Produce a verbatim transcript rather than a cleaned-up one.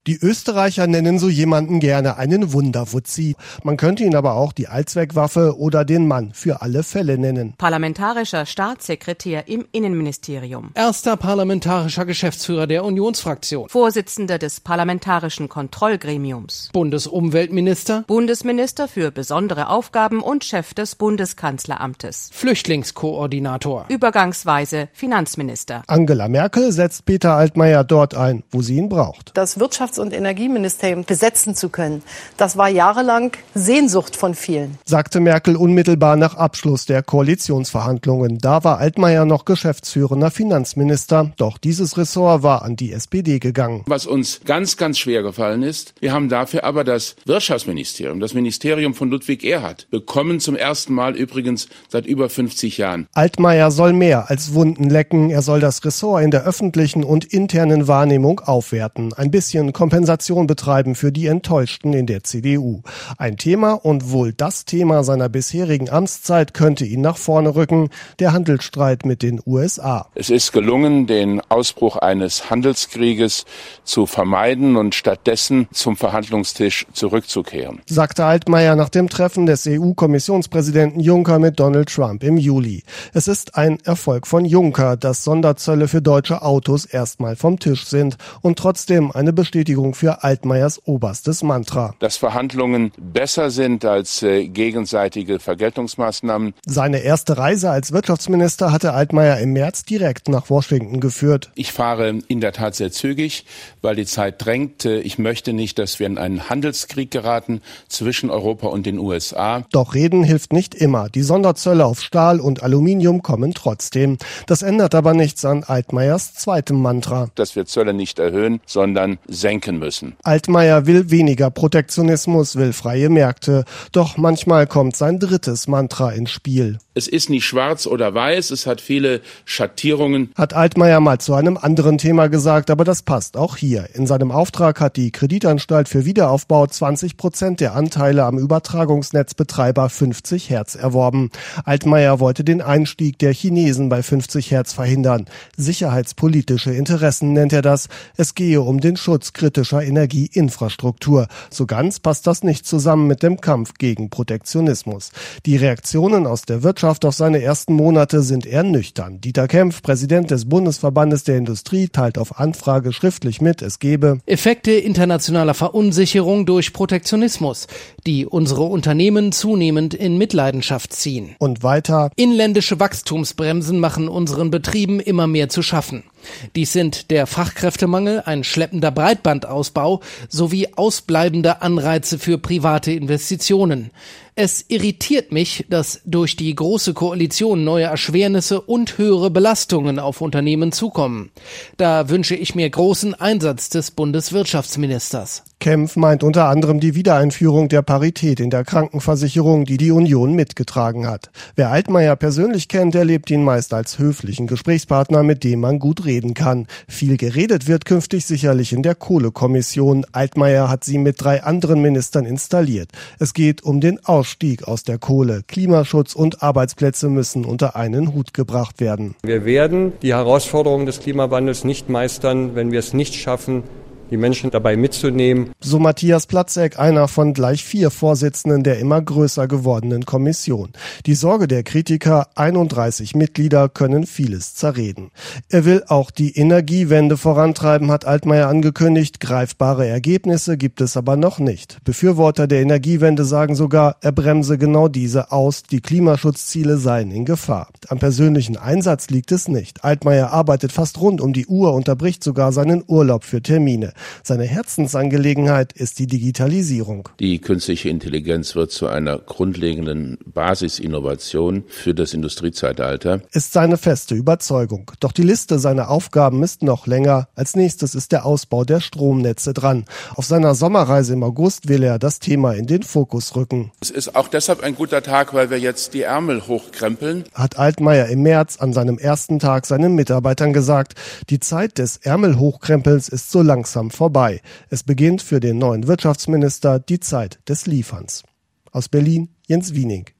Die Österreicher nennen so jemanden gerne einen Wunderwutzi. Man könnte ihn aber auch die Allzweckwaffe oder den Mann für alle Fälle nennen. Parlamentarischer Staatssekretär im Innenministerium. Erster parlamentarischer Geschäftsführer der Unionsfraktion. Vorsitzender des Parlamentarischen Kontrollgremiums. Bundesumweltminister. Bundesminister für besondere Aufgaben und Chef des Bundeskanzleramtes. Flüchtlingskoordinator. Übergangsweise Finanzminister. Angela Merkel setzt Peter Altmaier dort ein, wo sie ihn braucht. Das Wirtschafts- und Energieministerium besetzen zu können, das war jahrelang Sehnsucht von vielen. Sagte Merkel unmittelbar nach Abschluss der Koalitionsverhandlungen. Da war Altmaier noch geschäftsführender Finanzminister. Doch dieses Ressort war an die S P D gegangen. Was uns ganz, ganz schwer gefallen ist, wir haben dafür aber das Wirtschaftsministerium, das Ministerium von Ludwig Erhard, bekommen, zum ersten Mal übrigens seit über fünfzig Jahren. Altmaier soll mehr als Wunden lecken. Er soll das Ressort in der öffentlichen und internen Wahrnehmung aufwerten. Ein bisschen Kompensation betreiben für die Enttäuschten in der C D U. Ein Thema und wohl das Thema seiner bisherigen Amtszeit könnte ihn nach vorne rücken, der Handelsstreit mit den U S A. Es ist gelungen, den Ausbruch eines Handelskrieges zu vermeiden und stattdessen zum Verhandlungstisch zurückzukehren, sagte Altmaier nach dem Treffen des E U-Kommissionspräsidenten Juncker mit Donald Trump im Juli. Es ist ein Erfolg von Juncker, dass Sonderzölle für deutsche Autos erstmal vom Tisch sind und trotzdem eine Bestätigung für Altmaiers oberstes Mantra. Dass Verhandlungen besser sind als äh, gegenseitige Vergeltungsmaßnahmen. Seine erste Reise als Wirtschaftsminister hatte Altmaier im März direkt nach Washington geführt. Ich fahre in der Tat sehr zügig, weil die Zeit drängt. Ich möchte nicht, dass wir in einen Handelskrieg geraten zwischen Europa und den U S A. Doch reden hilft nicht immer. Die Sonderzölle auf Stahl und Aluminium kommen trotzdem. Das ändert aber nichts an Altmaiers zweitem Mantra. Dass wir Zölle nicht erhöhen, sondern senken müssen. Altmaier will weniger Protektionismus, will freie Märkte. Doch manchmal kommt sein drittes Mantra ins Spiel. Es ist nicht schwarz oder weiß, es hat viele Schattierungen. Hat Altmaier mal zu einem anderen Thema gesagt, aber das passt auch hier. In seinem Auftrag hat die Kreditanstalt für Wiederaufbau zwanzig Prozent der Anteile am Übertragungsnetzbetreiber fünfzig Hertz erworben. Altmaier wollte den Einstieg der Chinesen bei fünfzig Hertz verhindern. Sicherheitspolitische Interessen nennt er das. Es gehe um den Schutz kritischer Energieinfrastruktur. So ganz passt das nicht zusammen mit dem Kampf gegen Protektionismus. Die Reaktionen aus der Wirtschaft auf seine ersten Monate sind eher nüchtern. Dieter Kempf, Präsident des Bundesverbandes der Industrie, teilt auf Anfrage schriftlich mit, es gebe Effekte internationaler Verunsicherung durch Protektionismus, die unsere Unternehmen zunehmend in Mitleidenschaft ziehen. Und weiter: Inländische Wachstumsbremsen machen unseren Betrieben immer mehr zu schaffen. Dies sind der Fachkräftemangel, ein schleppender Breitbandausbau sowie ausbleibende Anreize für private Investitionen. Es irritiert mich, dass durch die Große Koalition neue Erschwernisse und höhere Belastungen auf Unternehmen zukommen. Da wünsche ich mir großen Einsatz des Bundeswirtschaftsministers. Kempf meint unter anderem die Wiedereinführung der Parität in der Krankenversicherung, die die Union mitgetragen hat. Wer Altmaier persönlich kennt, erlebt ihn meist als höflichen Gesprächspartner, mit dem man gut reden kann. Viel geredet wird künftig sicherlich in der Kohlekommission. Altmaier hat sie mit drei anderen Ministern installiert. Es geht um den Ausstieg aus der Kohle. Klimaschutz und Arbeitsplätze müssen unter einen Hut gebracht werden. Wir werden die Herausforderungen des Klimawandels nicht meistern, wenn wir es nicht schaffen, die Menschen dabei mitzunehmen. So Matthias Platzek, einer von gleich vier Vorsitzenden der immer größer gewordenen Kommission. Die Sorge der Kritiker, einunddreißig Mitglieder, können vieles zerreden. Er will auch die Energiewende vorantreiben, hat Altmaier angekündigt. Greifbare Ergebnisse gibt es aber noch nicht. Befürworter der Energiewende sagen sogar, er bremse genau diese aus. Die Klimaschutzziele seien in Gefahr. Am persönlichen Einsatz liegt es nicht. Altmaier arbeitet fast rund um die Uhr, unterbricht sogar seinen Urlaub für Termine. Seine Herzensangelegenheit ist die Digitalisierung. Die künstliche Intelligenz wird zu einer grundlegenden Basisinnovation für das Industriezeitalter. Ist seine feste Überzeugung. Doch die Liste seiner Aufgaben ist noch länger. Als nächstes ist der Ausbau der Stromnetze dran. Auf seiner Sommerreise im August will er das Thema in den Fokus rücken. Es ist auch deshalb ein guter Tag, weil wir jetzt die Ärmel hochkrempeln. Hat Altmaier im März an seinem ersten Tag seinen Mitarbeitern gesagt. Die Zeit des Ärmelhochkrempelns ist so langsam vorbei. Es beginnt für den neuen Wirtschaftsminister die Zeit des Lieferns. Aus Berlin, Jens Wiening.